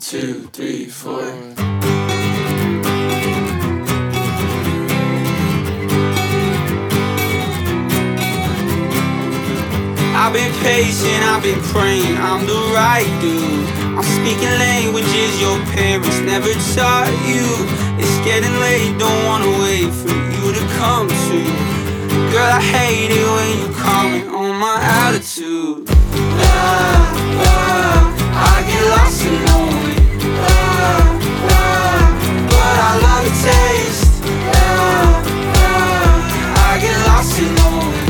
2, 3, 4. I've been patient, I've been praying, I'm the right dude. I'm speaking languages your parents never taught you. It's getting late, don't wanna wait for you to come to. Girl, I hate it when you comment on my attitude. I get lost in knowing, but I love the taste. I get lost in knowing,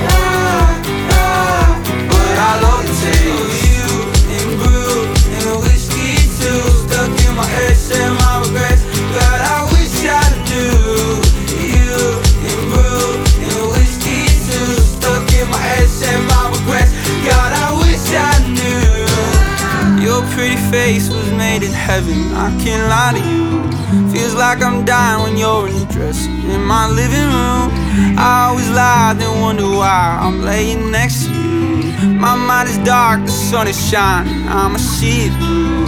but I love the taste. You and brew and whiskey too, stuck in my head, and my regrets. God, I wish I knew. You and brew and whiskey too, stuck in my head, and my regrets. God, I wish I knew. Your pretty face was made in heaven, I can't lie to you. Feels like I'm dying when you're in the dress in my living room. I always lie, then wonder why I'm laying next to you. My mind is dark, the sun is shining, I'ma see it through.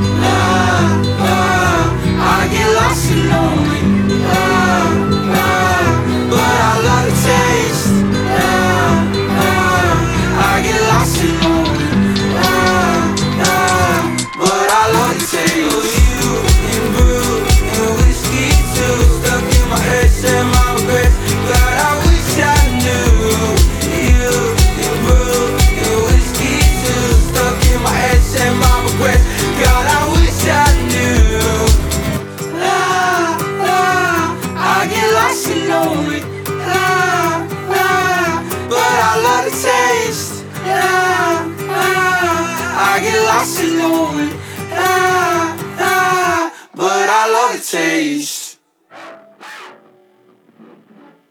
I get lost in knowing, but I love the taste. I get lost in knowing, but I love the taste. You and brew and whiskey too, stuck in my head, and my regrets. God, I wish I knew. You and brew and whiskey too, stuck in my head, and my regrets. God, I wish I knew. I get lost in knowing, but I love the taste. I get lost in knowing, but I love the taste.